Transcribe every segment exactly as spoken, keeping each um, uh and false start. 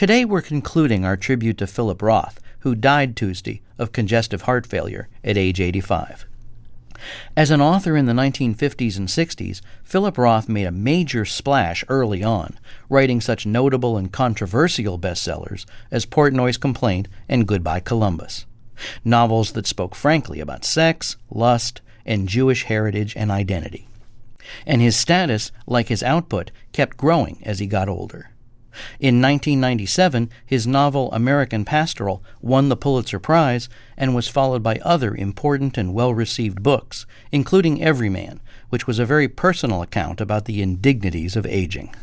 Today we're concluding our tribute to Philip Roth, who died Tuesday of congestive heart failure at age eighty-five. As an author in the nineteen fifties and sixties, Philip Roth made a major splash early on, writing such notable and controversial bestsellers as Portnoy's Complaint and Goodbye Columbus, novels that spoke frankly about sex, lust, and Jewish heritage and identity. And his status, like his output, kept growing as he got older. In nineteen ninety-seven, his novel American Pastoral won the Pulitzer Prize and was followed by other important and well-received books, including Everyman, which was a very personal account about the indignities of aging.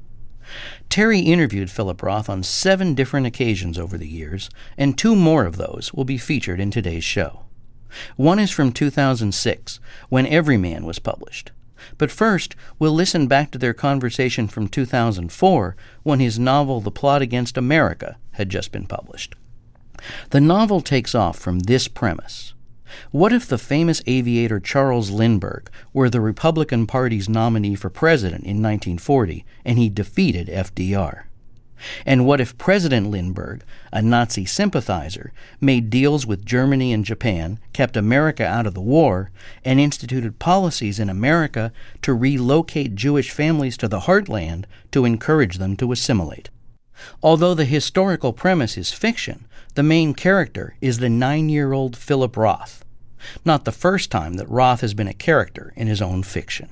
Terry interviewed Philip Roth on seven different occasions over the years, and two more of those will be featured in today's show. One is from two thousand six, when Everyman was published. But first, we'll listen back to their conversation from two thousand four, when his novel The Plot Against America had just been published. The novel takes off from this premise. What if the famous aviator Charles Lindbergh were the Republican Party's nominee for president in nineteen forty, and he defeated F D R? And what if President Lindbergh, a Nazi sympathizer, made deals with Germany and Japan, kept America out of the war, and instituted policies in America to relocate Jewish families to the heartland to encourage them to assimilate? Although the historical premise is fiction, the main character is the nine-year-old Philip Roth. Not the first time that Roth has been a character in his own fiction.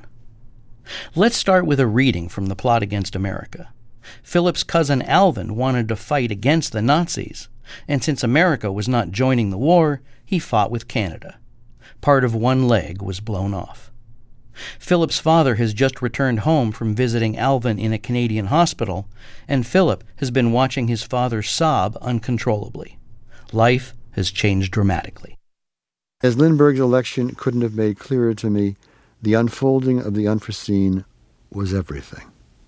Let's start with a reading from The Plot Against America. Philip's cousin Alvin wanted to fight against the Nazis, and since America was not joining the war, he fought with Canada. Part of one leg was blown off. Philip's father has just returned home from visiting Alvin in a Canadian hospital, and Philip has been watching his father sob uncontrollably. Life has changed dramatically. As Lindbergh's election couldn't have made clearer to me, the unfolding of the unforeseen was everything.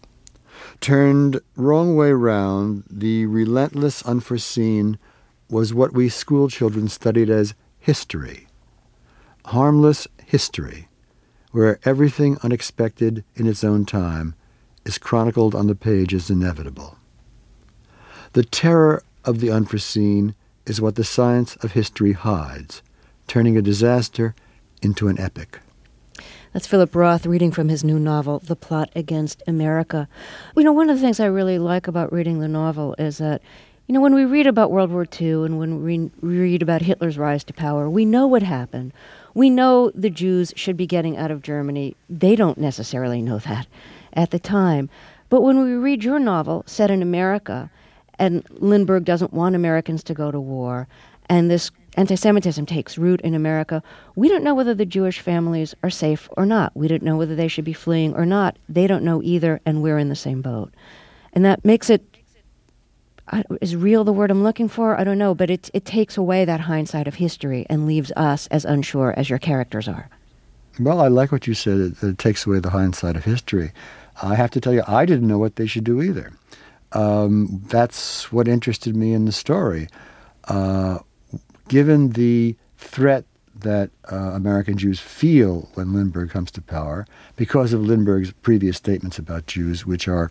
Turned wrong way round, the relentless unforeseen was what we schoolchildren studied as history. Harmless history, where everything unexpected in its own time is chronicled on the page as inevitable. The terror of the unforeseen is what the science of history hides, turning a disaster into an epic. That's Philip Roth reading from his new novel, The Plot Against America. You know, one of the things I really like about reading the novel is that, you know, when we read about World War Two and when we read about Hitler's rise to power, we know what happened. We know the Jews should be getting out of Germany. They don't necessarily know that at the time. But when we read your novel, set in America, and Lindbergh doesn't want Americans to go to war, and this anti-Semitism takes root in America, we don't know whether the Jewish families are safe or not. We don't know whether they should be fleeing or not. They don't know either, and we're in the same boat. And that makes it, is real the word I'm looking for? I don't know, but it it takes away that hindsight of history and leaves us as unsure as your characters are. Well, I like what you said, that it takes away the hindsight of history. I have to tell you, I didn't know what they should do either. Um, that's what interested me in the story. Uh, Given the threat that uh, American Jews feel when Lindbergh comes to power, because of Lindbergh's previous statements about Jews, which are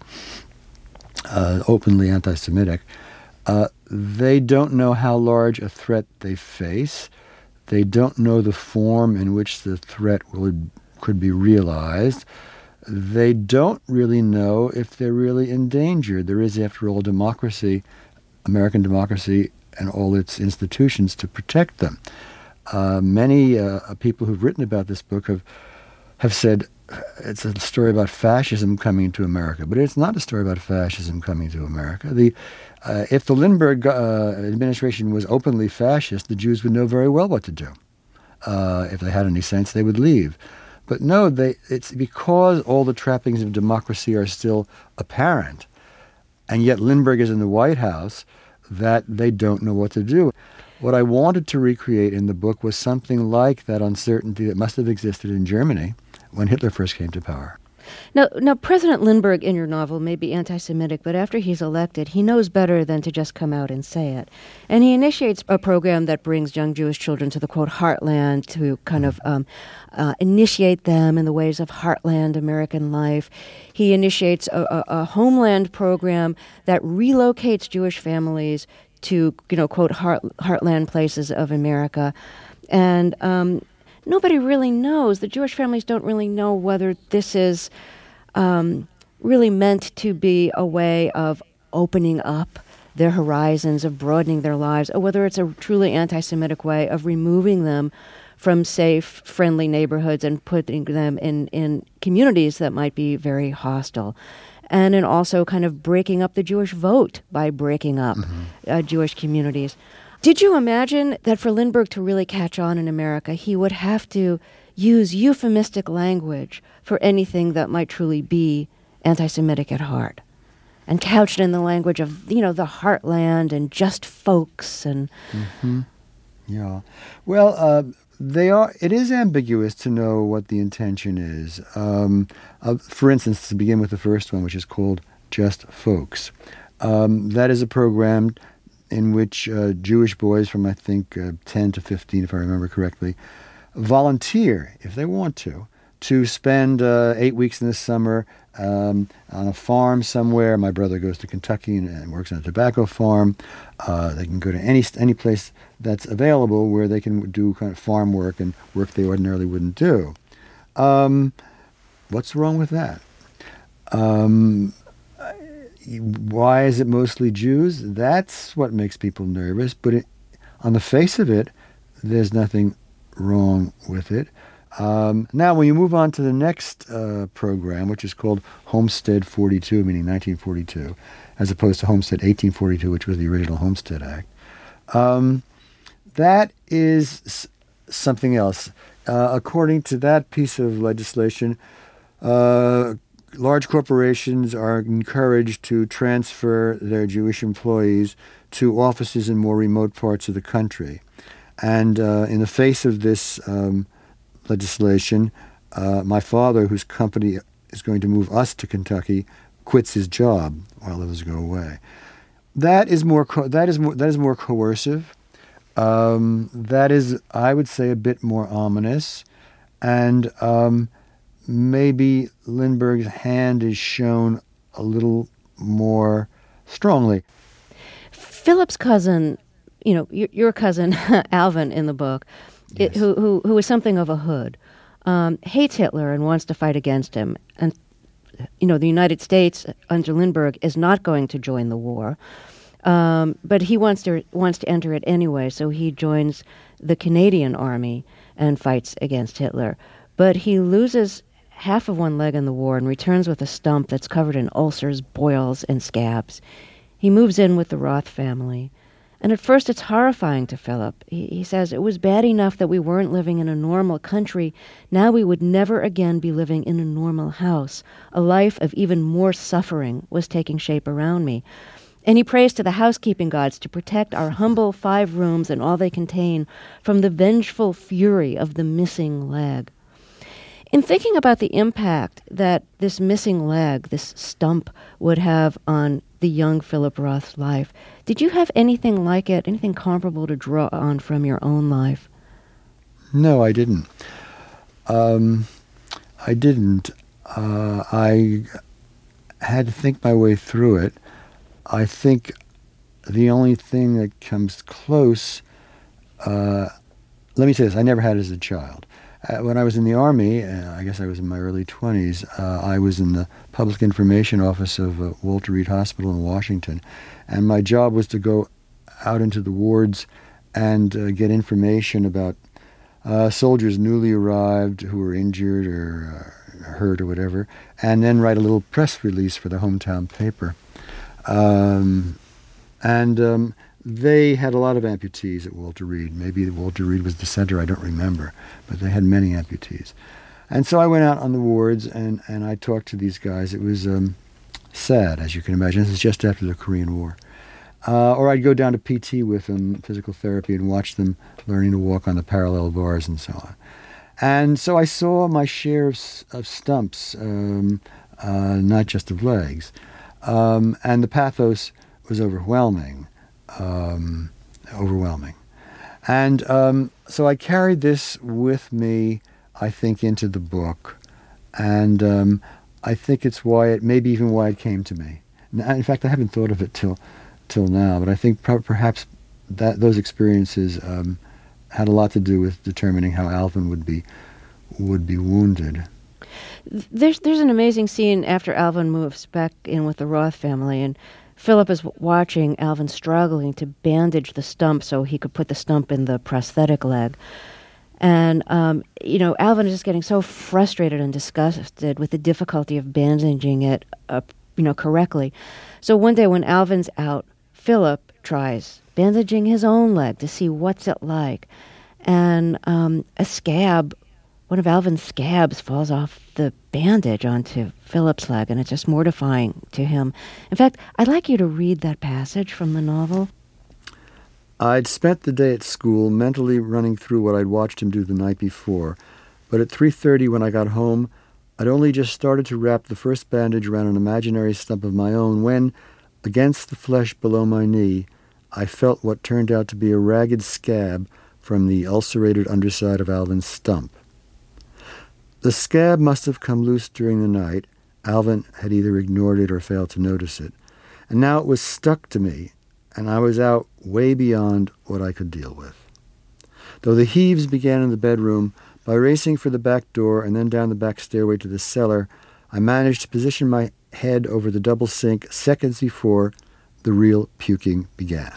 uh, openly anti-Semitic, uh, they don't know how large a threat they face. They don't know the form in which the threat would, could be realized. They don't really know if they're really in danger. There is, after all, democracy, American democracy, and all its institutions to protect them. Uh, many uh, people who've written about this book have have said it's a story about fascism coming to America, but it's not a story about fascism coming to America. The uh, if the Lindbergh uh, administration was openly fascist, the Jews would know very well what to do. Uh, if they had any sense, they would leave. But no, they, it's because all the trappings of democracy are still apparent, and yet Lindbergh is in the White House, that they don't know what to do. What I wanted to recreate in the book was something like that uncertainty that must have existed in Germany when Hitler first came to power. Now, now, President Lindbergh in your novel may be anti-Semitic, but after he's elected, he knows better than to just come out and say it. And he initiates a program that brings young Jewish children to the, quote, heartland to kind of um, uh, initiate them in the ways of heartland American life. He initiates a, a, a homeland program that relocates Jewish families to, you know, quote, heart, heartland places of America. And um, nobody really knows, the Jewish families don't really know whether this is um, really meant to be a way of opening up their horizons, of broadening their lives, or whether it's a truly anti-Semitic way of removing them from safe, friendly neighborhoods and putting them in, in communities that might be very hostile. And in also kind of breaking up the Jewish vote by breaking up mm-hmm. uh, Jewish communities. Did you imagine that for Lindbergh to really catch on in America, he would have to use euphemistic language for anything that might truly be anti-Semitic at heart, and couched in the language of, you know, the heartland and just folks and... Mm-hmm. Yeah. Well, uh, they are. It is ambiguous to know what the intention is. Um, uh, for instance, to begin with the first one, which is called Just Folks. Um, that is a program in which uh, Jewish boys from, I think, uh, ten to fifteen, if I remember correctly, volunteer, if they want to, to spend uh, eight weeks in the summer um, on a farm somewhere. My brother goes to Kentucky and, and works on a tobacco farm. Uh, they can go to any any place that's available where they can do kind of farm work and work they ordinarily wouldn't do. Um, what's wrong with that? Um, why is it mostly Jews? That's what makes people nervous. But it, on the face of it, there's nothing wrong with it. Um, now, when you move on to the next uh, program, which is called Homestead forty-two, meaning nineteen forty-two, as opposed to Homestead eighteen forty-two, which was the original Homestead Act, um, that is s- something else. Uh, according to that piece of legislation, uh, large corporations are encouraged to transfer their Jewish employees to offices in more remote parts of the country. And uh, in the face of this um, legislation, uh, my father, whose company is going to move us to Kentucky, quits his job while others go away. That is more. Co- that is more. That is more coercive. Um, that is, I would say, a bit more ominous, and um, maybe Lindbergh's hand is shown a little more strongly. Philip's cousin, you know, your, your cousin Alvin in the book, Yes. it, who, who who is something of a hood, um, hates Hitler and wants to fight against him. And, you know, the United States under Lindbergh is not going to join the war, um, but he wants to wants to enter it anyway. So he joins the Canadian Army and fights against Hitler. But he loses half of one leg in the war and returns with a stump that's covered in ulcers, boils, and scabs. He moves in with the Roth family. And at first it's horrifying to Philip. He, he says, it was bad enough that we weren't living in a normal country. Now we would never again be living in a normal house. A life of even more suffering was taking shape around me. And he prays to the housekeeping gods to protect our humble five rooms and all they contain from the vengeful fury of the missing leg. In thinking about the impact that this missing leg, this stump, would have on the young Philip Roth's life, did you have anything like it, anything comparable to draw on from your own life? No, I didn't. Um, I didn't. Uh, I had to think my way through it. I think the only thing that comes close, uh, let me say this, I never had it as a child. Uh, when I was in the Army, uh, I guess I was in my early twenties, uh, I was in the Public Information Office of uh, Walter Reed Hospital in Washington, and my job was to go out into the wards and uh, get information about uh, soldiers newly arrived who were injured or uh, hurt or whatever, and then write a little press release for the hometown paper. Um, and um, they had a lot of amputees at Walter Reed. Maybe Walter Reed was the center, I don't remember, but they had many amputees. And so I went out on the wards and, and I talked to these guys. It was um, sad, as you can imagine. This is just after the Korean War. Uh, or I'd go down to P T with them, physical therapy, and watch them learning to walk on the parallel bars and so on. And so I saw my share of, of stumps, um, uh, not just of legs. Um, and the pathos was overwhelming, um, overwhelming. And um, so I carried this with me, I think, into the book. And um, I think it's why it, maybe even why it came to me. In fact, I haven't thought of it till till now, but I think per- perhaps that those experiences um, had a lot to do with determining how Alvin would be would be wounded. There's there's an amazing scene after Alvin moves back in with the Roth family, and Philip is watching Alvin struggling to bandage the stump so he could put the stump in the prosthetic leg. And, um, you know, Alvin is just getting so frustrated and disgusted with the difficulty of bandaging it, uh, you know, correctly. So one day when Alvin's out, Philip tries bandaging his own leg to see what's it like. And um, a scab, one of Alvin's scabs falls off the bandage onto Philip's leg, and it's just mortifying to him. In fact, I'd like you to read that passage from the novel. I'd spent the day at school mentally running through what I'd watched him do the night before, but at three thirty when I got home, I'd only just started to wrap the first bandage around an imaginary stump of my own when, against the flesh below my knee, I felt what turned out to be a ragged scab from the ulcerated underside of Alvin's stump. The scab must have come loose during the night. Alvin had either ignored it or failed to notice it, and now it was stuck to me, and I was out way beyond what I could deal with. Though the heaves began in the bedroom, by racing for the back door and then down the back stairway to the cellar, I managed to position my head over the double sink seconds before the real puking began.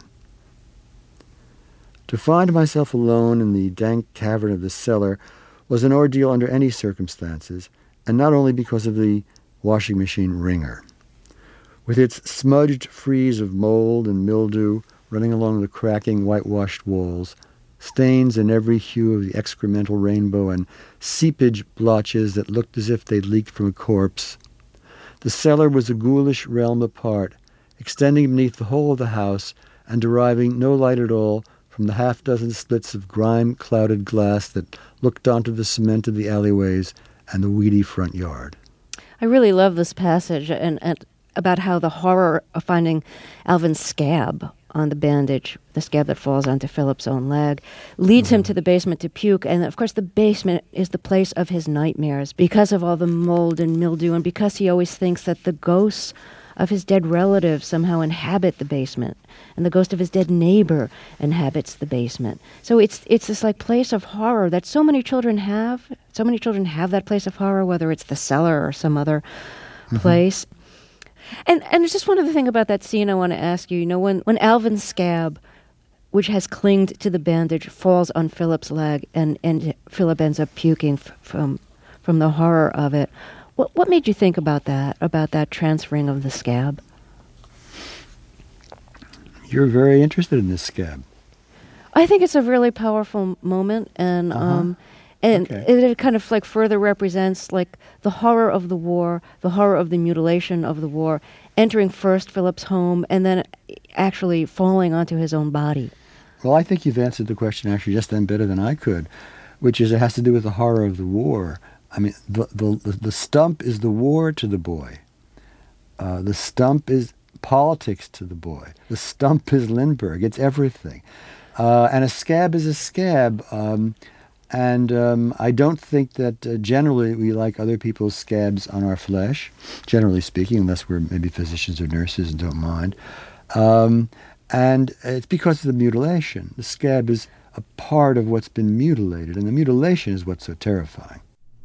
To find myself alone in the dank cavern of the cellar was an ordeal under any circumstances, and not only because of the washing machine wringer. With its smudged frieze of mold and mildew running along the cracking, whitewashed walls, stains in every hue of the excremental rainbow and seepage blotches that looked as if they'd leaked from a corpse, the cellar was a ghoulish realm apart, extending beneath the whole of the house and deriving no light at all from the half-dozen slits of grime-clouded glass that looked onto the cement of the alleyways and the weedy front yard. I really love this passage and, and about how the horror of finding Alvin's scab on the bandage, the scab that falls onto Philip's own leg, leads mm-hmm. him to the basement to puke. And of course, the basement is the place of his nightmares because of all the mold and mildew, and because he always thinks that the ghosts of his dead relatives somehow inhabit the basement, and the ghost of his dead neighbor inhabits the basement. So it's it's this like place of horror that so many children have. So many children have that place of horror, whether it's the cellar or some other mm-hmm. place. And and there's just one other thing about that scene I want to ask you. You know, when, when Alvin's scab, which has clinged to the bandage, falls on Philip's leg, and, and Philip ends up puking f- from from the horror of it. What what made you think about that, about that transferring of the scab? You're very interested in this scab. I think it's a really powerful moment, and uh-huh. um, and okay. it, it kind of like further represents like the horror of the war, the horror of the mutilation of the war, entering first Philip's home and then actually falling onto his own body. Well, I think you've answered the question actually just then better than I could, which is it has to do with the horror of the war. I mean, the the, the stump is the war to the boy. Uh, the stump is politics to the boy. The stump is Lindbergh. It's everything. Uh, and a scab is a scab. Um, and um, I don't think that uh, generally we like other people's scabs on our flesh, generally speaking, unless we're maybe physicians or nurses and don't mind. Um, and it's because of the mutilation. The scab is a part of what's been mutilated, and the mutilation is what's so terrifying.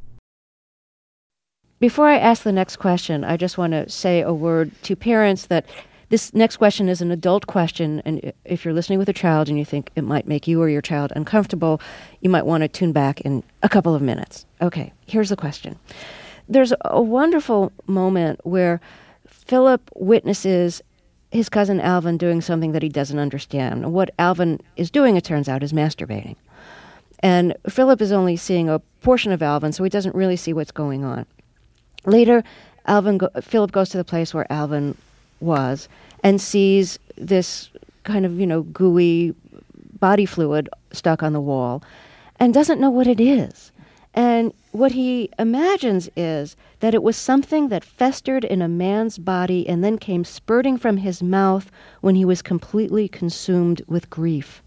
Before I ask the next question, I just want to say a word to parents that this next question is an adult question, and if you're listening with a child and you think it might make you or your child uncomfortable, you might want to tune back in a couple of minutes. Okay, here's the question. There's a wonderful moment where Philip witnesses his cousin Alvin doing something that he doesn't understand. What Alvin is doing, it turns out, is masturbating. And Philip is only seeing a portion of Alvin, so he doesn't really see what's going on. Later, Alvin go- Philip goes to the place where Alvin was and sees this kind of, you know, gooey body fluid stuck on the wall and doesn't know what it is. And what he imagines is that it was something that festered in a man's body and then came spurting from his mouth when he was completely consumed with grief.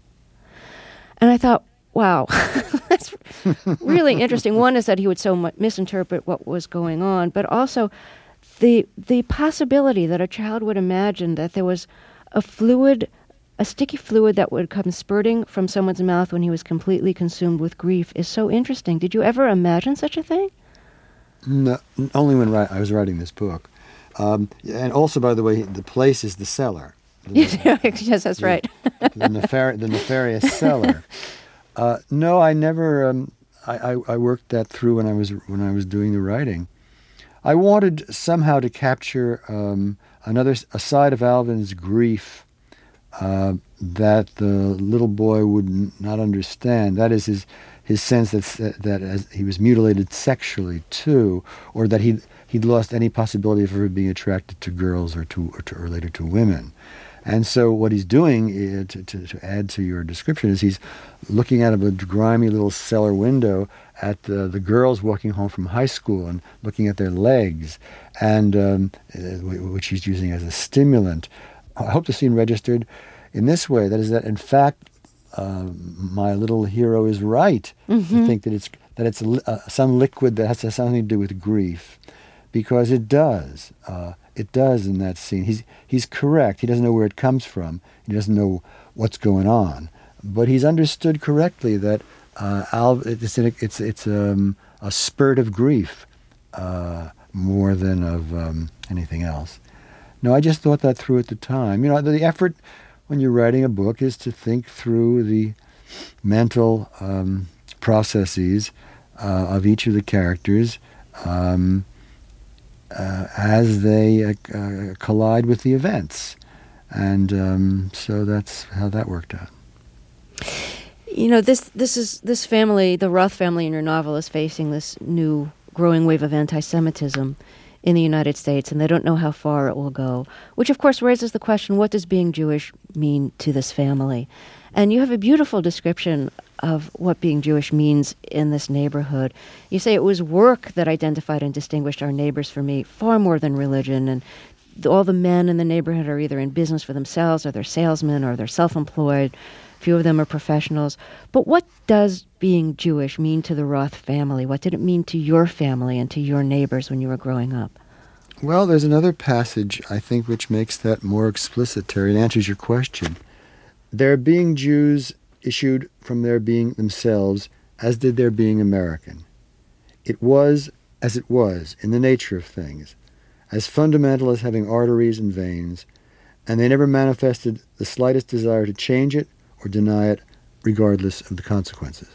And I thought, wow, that's really interesting. One is that he would so mu- misinterpret what was going on, but also the the possibility that a child would imagine that there was a fluid, a sticky fluid that would come spurting from someone's mouth when he was completely consumed with grief is so interesting. Did you ever imagine such a thing? No, only when ri- I was writing this book. Um, and also, by the way, the place is the cellar. The, Yes, that's the, right. the, nefar- the nefarious cellar. Uh, no, I never. Um, I, I, I worked that through when I was when I was doing the writing. I wanted somehow to capture um, another a side of Alvin's grief uh, that the little boy would n- not understand. That is his his sense that that as he was mutilated sexually too, or that he he'd lost any possibility of ever being attracted to girls or to or, to, or later to women. And so what he's doing, is, to, to, to add to your description, is he's looking out of a grimy little cellar window at the, the girls walking home from high school and looking at their legs, and um, which he's using as a stimulant. I hope the scene registered in this way, that is that, in fact, uh, my little hero is right mm-hmm. to think that it's that it's a, uh, some liquid that has something to do with grief, because it does. Uh, It does in that scene. He's he's correct. He doesn't know where it comes from. He doesn't know what's going on. But he's understood correctly that uh, Al, it's a, it's it's um, a spurt of grief uh, more than of um, anything else. No, I just thought that through at the time. You know, the effort when you're writing a book is to think through the mental um, processes uh, of each of the characters. Um, Uh, as they uh, uh, collide with the events. And um, so that's how that worked out. You know, this this is this family, the Roth family in your novel, is facing this new growing wave of anti-Semitism in the United States, and they don't know how far it will go, which of course raises the question, what does being Jewish mean to this family? And you have a beautiful description of what being Jewish means in this neighborhood. You say it was work that identified and distinguished our neighbors for me, far more than religion. And the, all the men in the neighborhood are either in business for themselves, or they're salesmen, or they're self-employed. Few of them are professionals. But what does being Jewish mean to the Roth family? What did it mean to your family and to your neighbors when you were growing up? Well, there's another passage, I think, which makes that more explicit, Terry. It answers your question. Their being Jews issued from their being themselves, as did their being American. It was as it was in the nature of things, as fundamental as having arteries and veins, and they never manifested the slightest desire to change it or deny it, regardless of the consequences.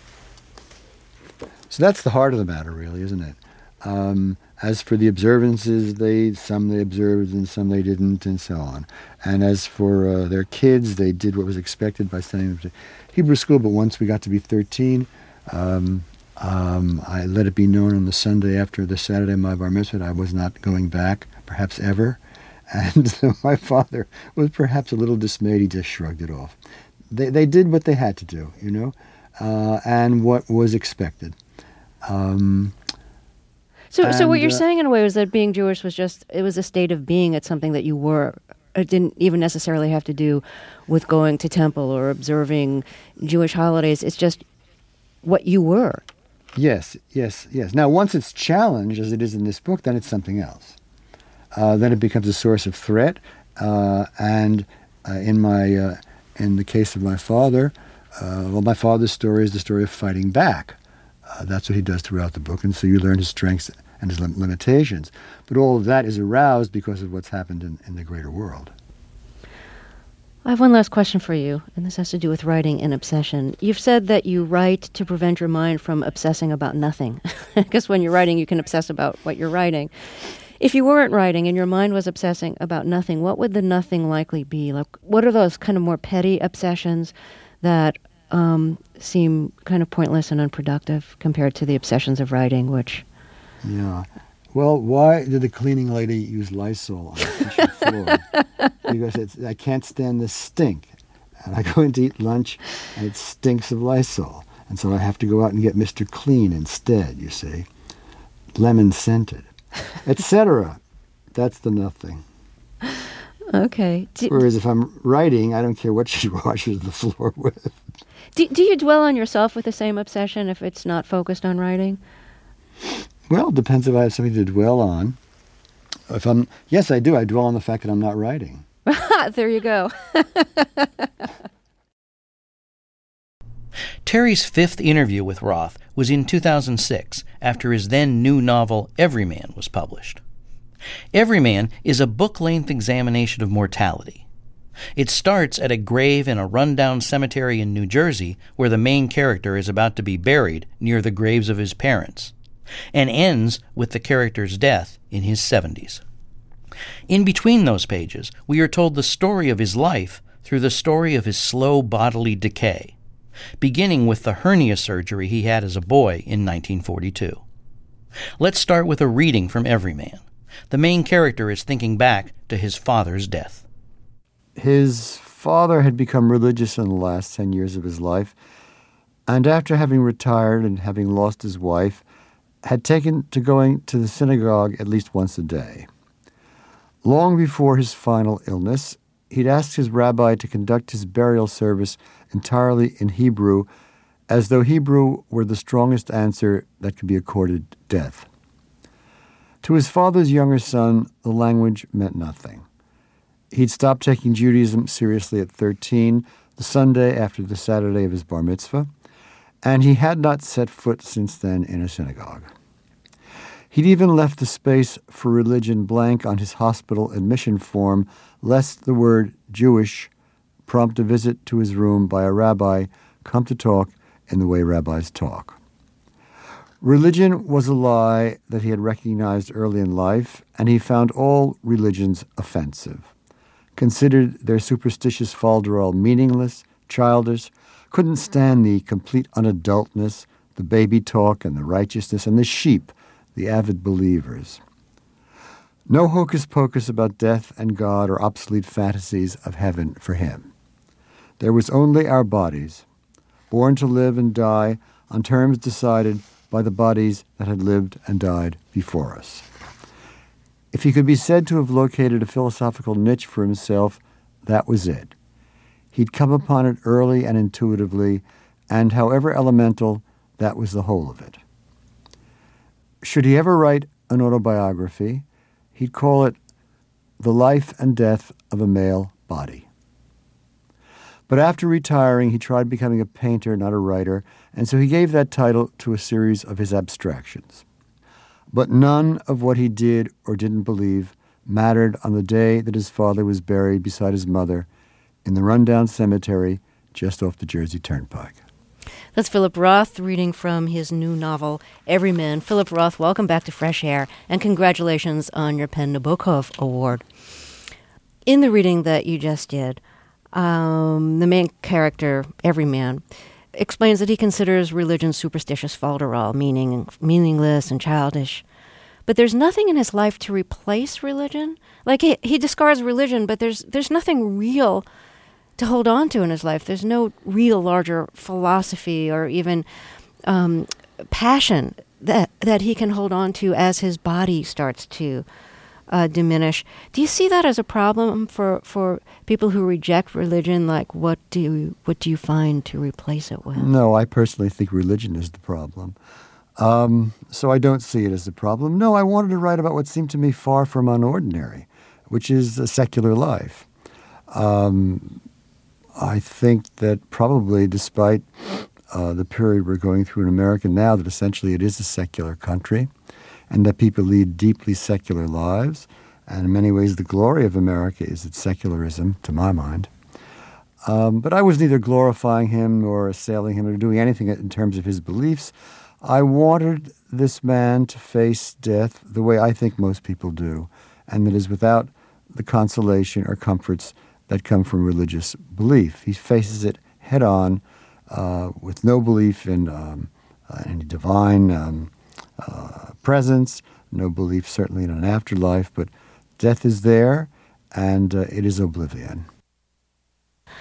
So that's the heart of the matter, really, isn't it? Um, as for the observances, they some they observed and some they didn't, and so on. And as for uh, their kids, they did what was expected by sending them to Hebrew school. But once we got to be thirteen, um, um, I let it be known on the Sunday after the Saturday of my bar mitzvah I was not going back, perhaps ever. And so my father was perhaps a little dismayed. He just shrugged it off. They they did what they had to do, you know, uh, and what was expected. Um, So, and, so what you're uh, saying in a way was that being Jewish was just, it was a state of being. It's something that you were. It didn't even necessarily have to do with going to temple or observing Jewish holidays. It's just what you were. Yes, yes, yes. Now, once it's challenged, as it is in this book, then it's something else. Uh, then it becomes a source of threat. Uh, and uh, in my, uh, in the case of my father, uh, well, my father's story is the story of fighting back. Uh, that's what he does throughout the book, and so you learn his strengths and his lim- limitations. But all of that is aroused because of what's happened in, in the greater world. I have one last question for you, and this has to do with writing and obsession. You've said that you write to prevent your mind from obsessing about nothing. Because when you're writing, you can obsess about what you're writing. If you weren't writing and your mind was obsessing about nothing, what would the nothing likely be? Like, what are those kind of more petty obsessions that um, seem kind of pointless and unproductive compared to the obsessions of writing, which... Yeah. Well, why did the cleaning lady use Lysol on the kitchen floor? Because it's, I can't stand the stink. And I go in to eat lunch, and it stinks of Lysol. And so I have to go out and get Mister Clean instead, you see. Lemon-scented, et cetera. That's the nothing. Okay. Do, Whereas if I'm writing, I don't care what she washes the floor with. Do, do you dwell on yourself with the same obsession if it's not focused on writing? Well, it depends if I have something to dwell on. If I'm, yes, I do. I dwell on the fact that I'm not writing. There you go. Terry's fifth interview with Roth was in two thousand six, after his then new novel Everyman was published. Everyman is a book-length examination of mortality. It starts at a grave in a rundown cemetery in New Jersey where the main character is about to be buried near the graves of his parents, and ends with the character's death in his seventies. In between those pages, we are told the story of his life through the story of his slow bodily decay, beginning with the hernia surgery he had as a boy in nineteen forty-two. Let's start with a reading from Everyman. The main character is thinking back to his father's death. His father had become religious in the last ten years of his life, and after having retired and having lost his wife, had taken to going to the synagogue at least once a day. Long before his final illness, he'd asked his rabbi to conduct his burial service entirely in Hebrew, as though Hebrew were the strongest answer that could be accorded death. To his father's younger son, the language meant nothing. He'd stopped taking Judaism seriously at thirteen, the Sunday after the Saturday of his bar mitzvah, and he had not set foot since then in a synagogue. He'd even left the space for religion blank on his hospital admission form, lest the word Jewish prompt a visit to his room by a rabbi come to talk in the way rabbis talk. Religion was a lie that he had recognized early in life, and he found all religions offensive, considered their superstitious falderall meaningless, childish, couldn't stand the complete unadultness, the baby talk and the righteousness, and the sheep, the avid believers. No hocus-pocus about death and God or obsolete fantasies of heaven for him. There was only our bodies, born to live and die on terms decided by the bodies that had lived and died before us. If he could be said to have located a philosophical niche for himself, that was it. He'd come upon it early and intuitively, and however elemental, that was the whole of it. Should he ever write an autobiography, he'd call it The Life and Death of a Male Body. But after retiring, he tried becoming a painter, not a writer, and so he gave that title to a series of his abstractions. But none of what he did or didn't believe mattered on the day that his father was buried beside his mother in the rundown cemetery just off the Jersey Turnpike. That's Philip Roth reading from his new novel, Everyman. Philip Roth, welcome back to Fresh Air, and congratulations on your PEN Nabokov Award. In the reading that you just did, um, the main character, Everyman, explains that he considers religion superstitious falderall, meaning meaningless and childish. But there's nothing in his life to replace religion. Like, he, he discards religion, but there's there's nothing real to hold on to in his life. There's no real larger philosophy or even um, passion that that he can hold on to as his body starts to uh, diminish. Do you see that as a problem for, for people who reject religion? Like, what do you, what do you find to replace it with? No, I personally think religion is the problem. Um, so I don't see it as a problem. No, I wanted to write about what seemed to me far from unordinary, which is a secular life. Um, I think that probably despite uh, the period we're going through in America now, that essentially it is a secular country and that people lead deeply secular lives. And in many ways, the glory of America is its secularism, to my mind. Um, but I was neither glorifying him nor assailing him or doing anything in terms of his beliefs. I wanted this man to face death the way I think most people do, and that is without the consolation or comforts that come from religious belief. He faces it head-on uh, with no belief in um, uh, any divine um, uh, presence, no belief certainly in an afterlife, but death is there, and uh, it is oblivion.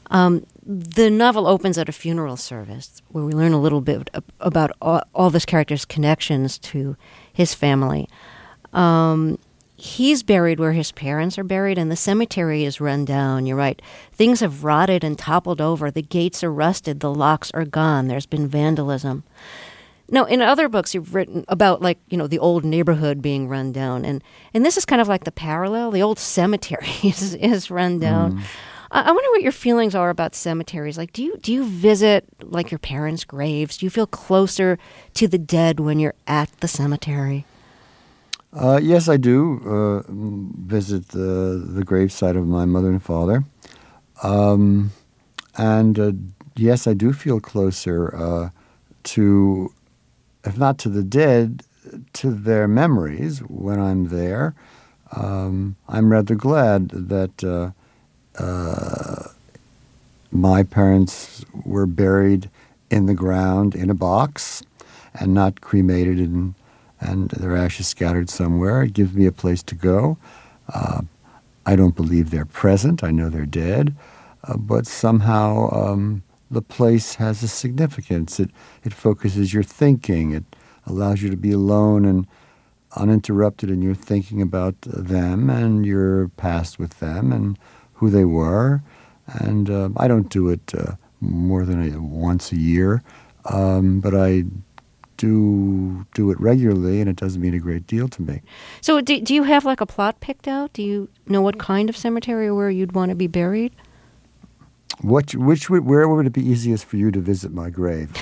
Um, the novel opens at a funeral service where we learn a little bit about all, all this character's connections to his family. Um, he's buried where his parents are buried, and the cemetery is run down. You're right. Things have rotted and toppled over. The gates are rusted. The locks are gone. There's been vandalism. Now, in other books, you've written about, like, you know, the old neighborhood being run down. And, and this is kind of like the parallel. The old cemetery is, is run down. Mm. I, I wonder what your feelings are about cemeteries. Like, do you do you visit, like, your parents' graves? Do you feel closer to the dead when you're at the cemetery? Uh, yes, I do uh, visit the, the gravesite of my mother and father. Um, and, uh, yes, I do feel closer uh, to... if not to the dead, to their memories when I'm there. Um, I'm rather glad that uh, uh, my parents were buried in the ground in a box and not cremated and, and their ashes scattered somewhere. It gives me a place to go. Uh, I don't believe they're present. I know they're dead. Uh, but somehow... Um, the place has a significance. It it focuses your thinking. It allows you to be alone and uninterrupted in your thinking about them and your past with them and who they were. And uh, I don't do it uh, more than a, once a year, um, but I do do it regularly, and it does mean a great deal to me. So do, do you have like a plot picked out? Do you know what kind of cemetery where you'd want to be buried? What, which, would, where would it be easiest for you to visit my grave?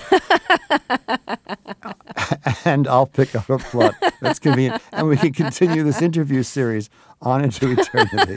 And I'll pick up a plot. That's convenient. And we can continue this interview series on into eternity.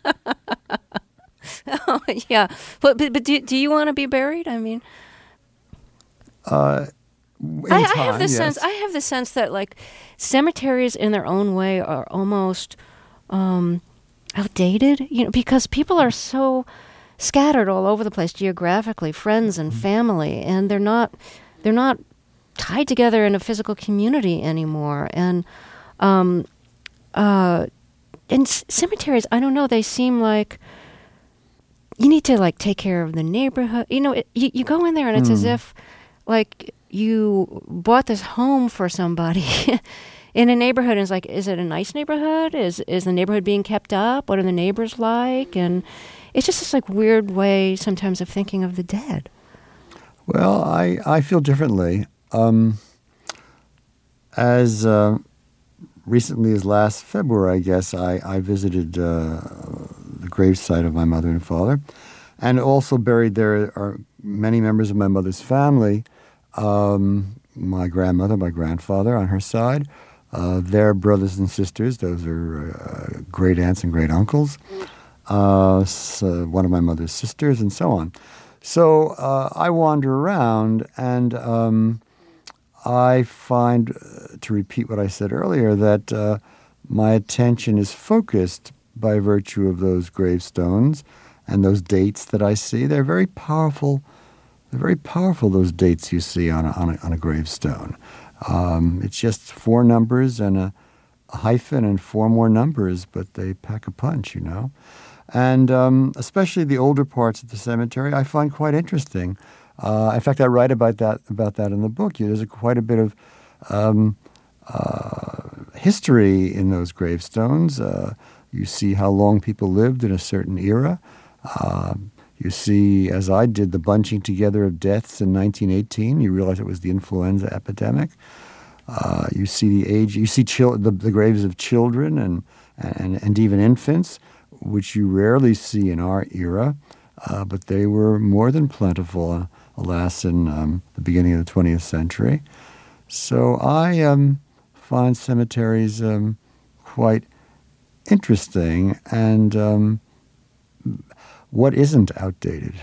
Oh, yeah. But, but, but do, do you want to be buried? I mean... Uh, in I, time, I have the yes. sense. I have the sense that, like, cemeteries in their own way are almost um, outdated. You know, because people are so... scattered all over the place geographically, friends and family, and they're not they're not tied together in a physical community anymore. And um, uh, and c- cemeteries, I don't know, they seem like you need to like take care of the neighborhood. You know, it, you you go in there and it's mm. as if like you bought this home for somebody. In a neighborhood, and it's like, is it a nice neighborhood? Is is the neighborhood being kept up? What are the neighbors like? And it's just this like weird way sometimes of thinking of the dead. Well, I, I feel differently. Um, as uh, recently as last February, I guess, I, I visited uh, the gravesite of my mother and father, and also buried there are many members of my mother's family, um, my grandmother, my grandfather on her side, uh, their brothers and sisters, those are uh, great aunts and great uncles, uh, so one of my mother's sisters, and so on. So uh, I wander around, and um, I find, uh, to repeat what I said earlier, that uh, my attention is focused by virtue of those gravestones and those dates that I see. They're very powerful. They're very powerful, those dates you see on a, on a, on a gravestone. Um, it's just four numbers and a, a hyphen and four more numbers, but they pack a punch, you know. And um, especially the older parts of the cemetery, I find quite interesting. Uh, in fact, I write about that about that in the book. There's a, quite a bit of um, uh, history in those gravestones. Uh, you see how long people lived in a certain era. Uh, you see, as I did, the bunching together of deaths in nineteen eighteen. You realize it was the influenza epidemic. Uh, you see the age. You see chil- the, the graves of children and, and and even infants, which you rarely see in our era, uh, but they were more than plentiful, uh, alas, in um, the beginning of the twentieth century. So I um, find cemeteries um, quite interesting, and um, what isn't outdated?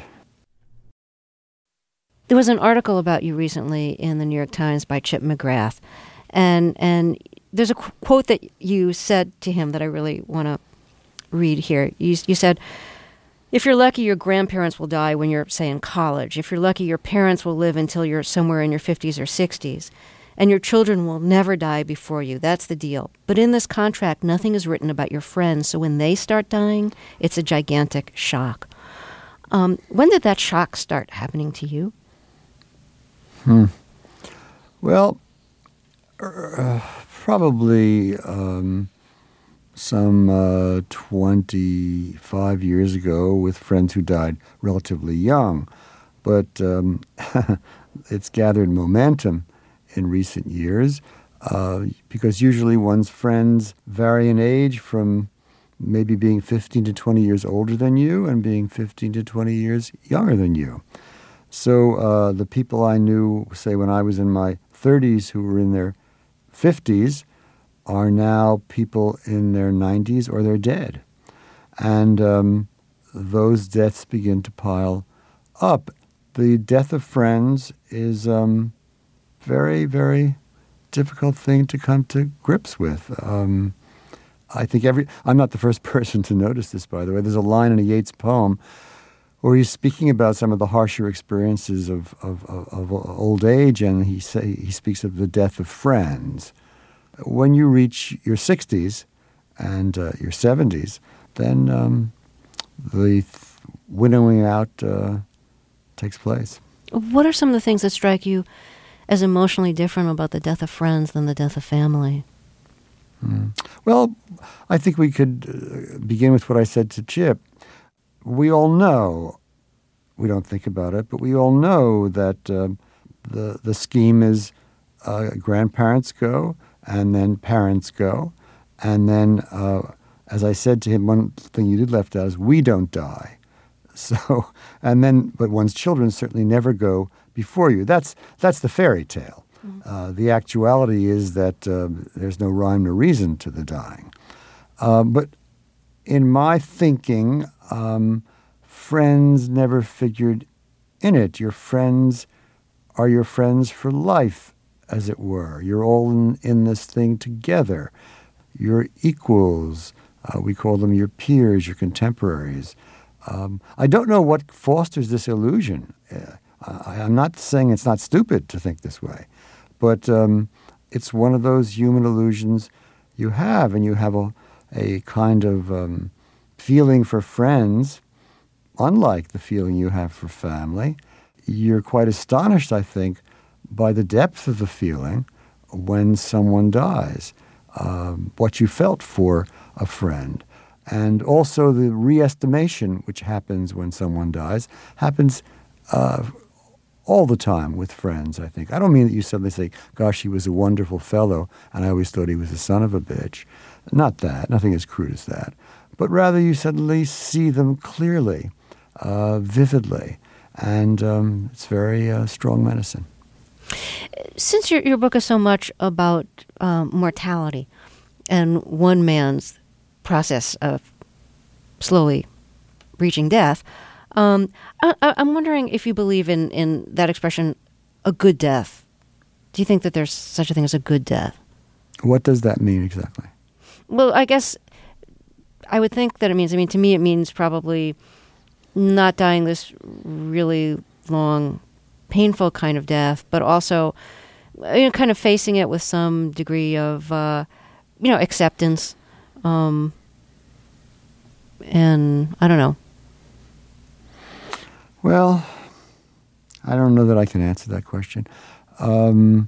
There was an article about you recently in the New York Times by Chip McGrath, and and there's a qu- quote that you said to him that I really want to read here. You, you said, if you're lucky, your grandparents will die when you're, say, in college. If you're lucky, your parents will live until you're somewhere in your fifties or sixties. And your children will never die before you. That's the deal. But in this contract, nothing is written about your friends. So when they start dying, it's a gigantic shock. Um, when did that shock start happening to you? Hmm. Well, uh, probably um, some uh, twenty-five years ago with friends who died relatively young. But um, it's gathered momentum in recent years uh, because usually one's friends vary in age from maybe being fifteen to twenty years older than you and being fifteen to twenty years younger than you. So uh, the people I knew, say, when I was in my thirties who were in their fifties are now people in their nineties or they're dead. And um, those deaths begin to pile up. The death of friends is a um, very, very difficult thing to come to grips with. Um, I think every – I'm not the first person to notice this, by the way. There's a line in a Yeats poem where he's speaking about some of the harsher experiences of, of, of, of old age, and he say, he speaks of the death of friends. When you reach your sixties and uh, your seventies, then um, the th- winnowing out uh, takes place. What are some of the things that strike you as emotionally different about the death of friends than the death of family? Mm. Well, I think we could uh, begin with what I said to Chip. We all know, we don't think about it, but we all know that uh, the the scheme is uh, grandparents go, and then parents go, and then, uh, as I said to him, one thing you did left out is we don't die. So, and then, but one's children certainly never go before you. That's that's the fairy tale. Mm-hmm. Uh, the actuality is that uh, there's no rhyme or reason to the dying. Uh, but in my thinking, um, friends never figured in it. Your friends are your friends for life, as it were. You're all in, in this thing together. You're equals. Uh, we call them your peers, your contemporaries. Um, I don't know what fosters this illusion. Uh, I, I'm not saying it's not stupid to think this way, but um, it's one of those human illusions you have, and you have a, a kind of um, feeling for friends, unlike the feeling you have for family. You're quite astonished, I think, by the depth of the feeling when someone dies, um, what you felt for a friend. And also the re-estimation, which happens when someone dies, happens uh, all the time with friends, I think. I don't mean that you suddenly say, gosh, he was a wonderful fellow, and I always thought he was a son of a bitch. Not that. Nothing as crude as that. But rather you suddenly see them clearly, uh, vividly. And um, it's very uh, strong medicine. Since your, your book is so much about um, mortality and one man's process of slowly reaching death, um, I, I'm wondering if you believe in, in that expression, a good death. Do you think that there's such a thing as a good death? What does that mean exactly? Well, I guess I would think that it means, I mean, to me it means probably not dying this really long, painful kind of death, but also, you know, kind of facing it with some degree of, uh, you know, acceptance. Um, and I don't know. Well, I don't know that I can answer that question. Um,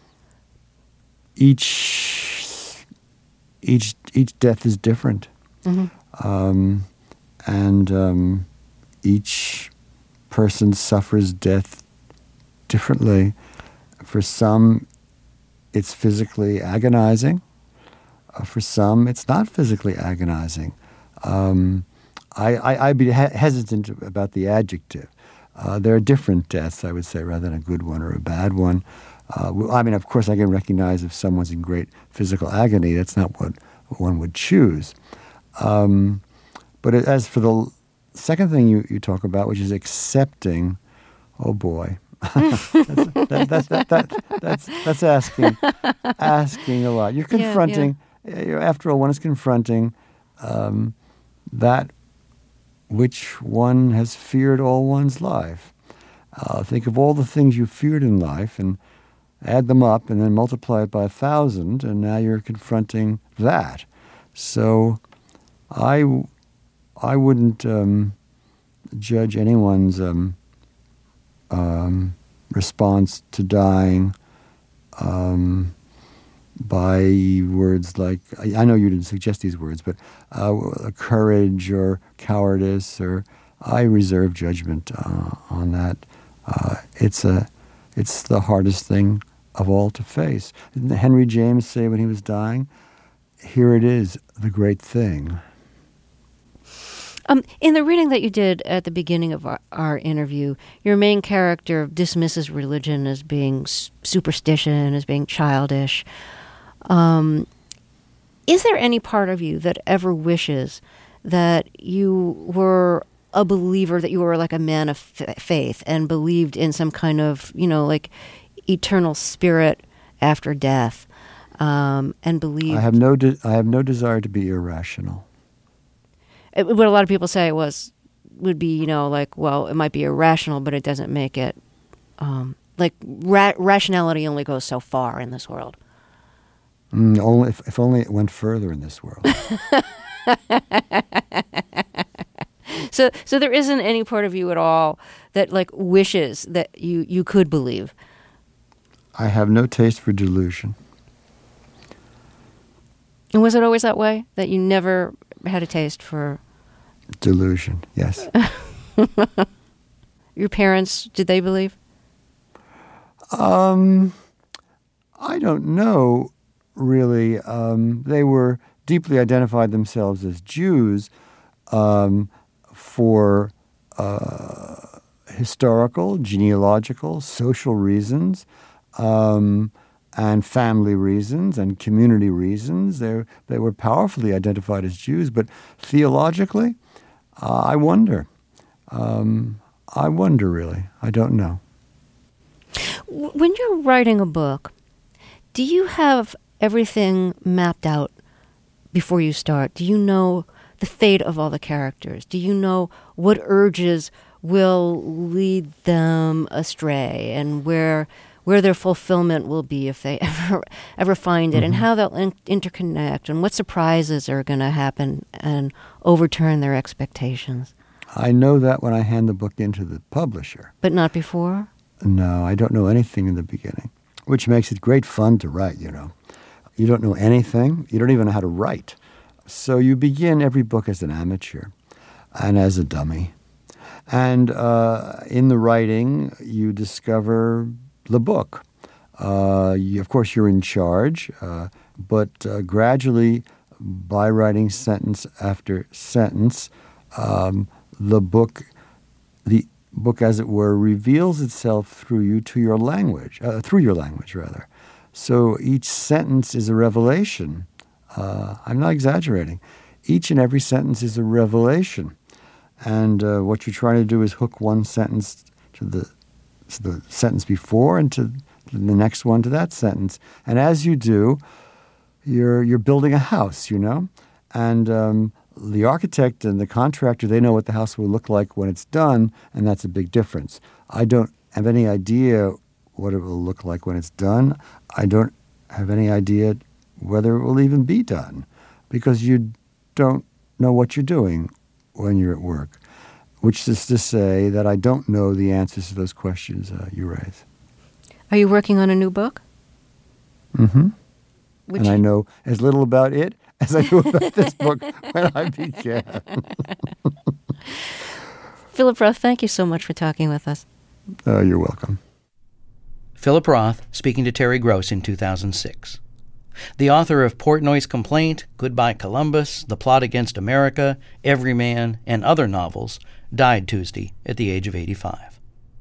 each each each death is different, mm-hmm. um, and um, each person suffers death differently. For some, it's physically agonizing. Uh, for some, it's not physically agonizing. Um, I, I, I'd be he- hesitant about the adjective. Uh, there are different deaths, I would say, rather than a good one or a bad one. Uh, I mean, of course, I can recognize if someone's in great physical agony, that's not what one would choose. Um, but as for the second thing you, you talk about, which is accepting, oh boy, that's, that, that, that, that, that's, that's asking asking a lot. You're confronting, yeah, yeah. After all, one is confronting um, that which one has feared all one's life. Uh, think of all the things you feared in life and add them up and then multiply it by a thousand, and now you're confronting that. So I, I wouldn't um, judge anyone's um, um, response to dying um, by words like, I, I know you didn't suggest these words, but uh, courage or cowardice, or I reserve judgment uh, on that. Uh, it's a, it's the hardest thing of all to face. Didn't Henry James say when he was dying, "Here it is, the great thing"? Um, in the reading that you did at the beginning of our, our interview, your main character dismisses religion as being s- superstition, as being childish. Um, is there any part of you that ever wishes that you were a believer, that you were like a man of f- faith and believed in some kind of, you know, like eternal spirit after death, um, and believed... I have no de- I have no desire to be irrational. It, what a lot of people say was would be, you know, like, well, it might be irrational, but it doesn't make it, um, like, ra- rationality only goes so far in this world. Mm, only if, if only it went further in this world. so, so there isn't any part of you at all that, like, wishes that you, you could believe. I have no taste for delusion. And was it always that way, that you never had a taste for delusion? Yes. Your parents, did they believe? Um, I don't know, really. Um, they were deeply identified themselves as Jews um, for uh, historical, genealogical, social reasons, um, and family reasons and community reasons. They they were powerfully identified as Jews, but theologically, uh, I wonder. Um, I wonder, really. I don't know. When you're writing a book, do you have everything mapped out before you start? Do you know the fate of all the characters? Do you know what urges will lead them astray and where where their fulfillment will be if they ever ever find it, mm-hmm. and how they'll in- interconnect, and what surprises are going to happen and overturn their expectations? I know that when I hand the book into the publisher. But not before? No, I don't know anything in the beginning, which makes it great fun to write, you know. You don't know anything. You don't even know how to write. So you begin every book as an amateur and as a dummy. And uh, in the writing, you discover the book. Uh, you, of course, you're in charge, uh, but uh, gradually, by writing sentence after sentence, um, the book, the book, as it were, reveals itself through you to your language, uh, through your language, rather. So each sentence is a revelation. Uh, I'm not exaggerating. Each and every sentence is a revelation. And uh, what you're trying to do is hook one sentence to the, to the sentence before and to the next one to that sentence. And as you do, you're you're building a house, you know? And um, the architect and the contractor, they know what the house will look like when it's done, and that's a big difference. I don't have any idea what it will look like when it's done. I don't have any idea whether it will even be done, because you don't know what you're doing when you're at work, which is to say that I don't know the answers to those questions uh, you raise. Are you working on a new book? Mm-hmm. Which and I know as little about it as I do about this book when I began. Philip Roth, thank you so much for talking with us. Oh, you're welcome. Philip Roth speaking to Terry Gross in two thousand six. The author of Portnoy's Complaint, Goodbye Columbus, The Plot Against America, Everyman, and other novels died Tuesday at the age of eighty-five.